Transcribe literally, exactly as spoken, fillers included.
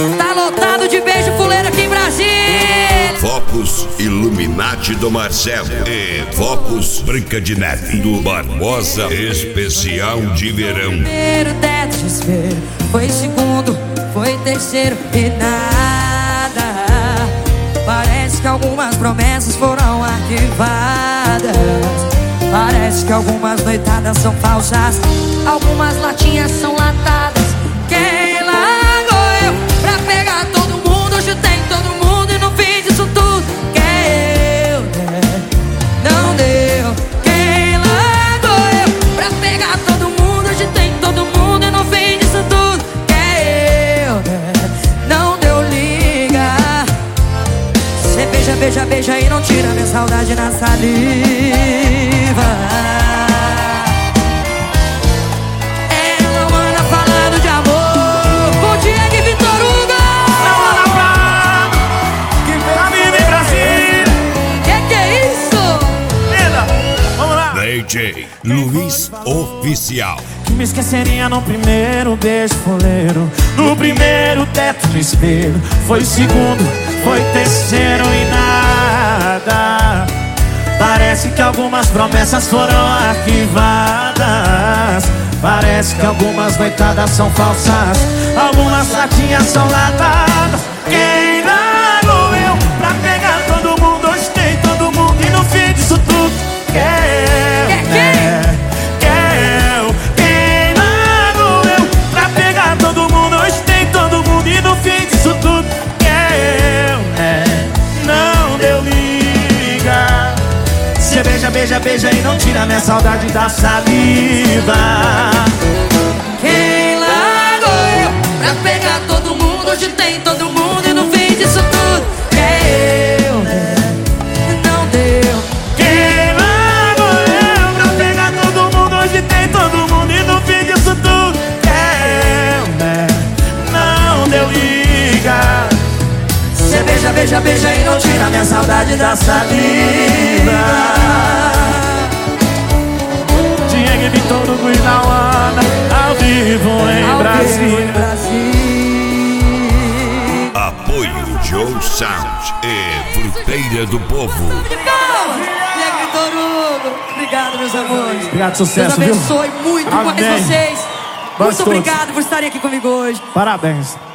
Tá lotado de beijo fuleiro aqui em Brasília. Focus Illuminati do Marcelo e Focus Branca de Neve do Barbosa, especial de verão. Primeiro teto de espelho, foi segundo, foi terceiro e nada. Parece que algumas promessas foram arquivadas. Parece que algumas noitadas são falsas, algumas latinhas são latadas. Quem largou eu pra pegar todo mundo? Hoje tem todo mundo e no fim disso tudo quem eu der, não deu. Quem largou eu pra pegar todo mundo? Hoje tem todo mundo e no fim disso tudo quem eu der, não deu. Liga, cê beija, beija, beija e não tira minha saudade na saliva. Ela manda falando de amor com Diego e Vitor Hugo. Ela manda que vem a viver em Brasília. Que que é isso? Linda, vamos lá. D J Luiz Oficial. Que me esqueceria no primeiro beijo fuleiro, no primeiro teto no espelho. Foi segundo, foi terceiro e nada. Parece que algumas promessas foram arquivadas. Parece que algumas noitadas são falsas, algumas latinhas são latadas. Quem largou eu pra pegar todo mundo? Hoje tem todo mundo e no fim disso tudo quer eu, né? Quer eu. Quem largou eu pra pegar todo mundo? Hoje tem todo mundo e no fim disso tudo quer eu, né? Não deu liga. Cê beija, beija, beija e não tira minha saudade da saliva. Quem largou eu pra pegar todo mundo? Hoje tem todo mundo e no fim disso tudo quer eu, não deu. Quem largou eu pra pegar todo mundo? Hoje tem todo mundo e no fim disso tudo quer eu, né? Não deu liga. Cê beija, beija, beija e não tira minha saudade da saliva. Diego e Vitor Hugo e Lauana, ao vivo em Ao Brasília. vivo em Brasília. Apoio Joe Sound e Fruteira do Povo. Diego e Vitor Hugo, obrigado, meus amores. Obrigado, sucesso, Deus abençoe viu? muito Amém. mais vocês. Nós Muito todos. obrigado por estarem aqui comigo hoje. Parabéns.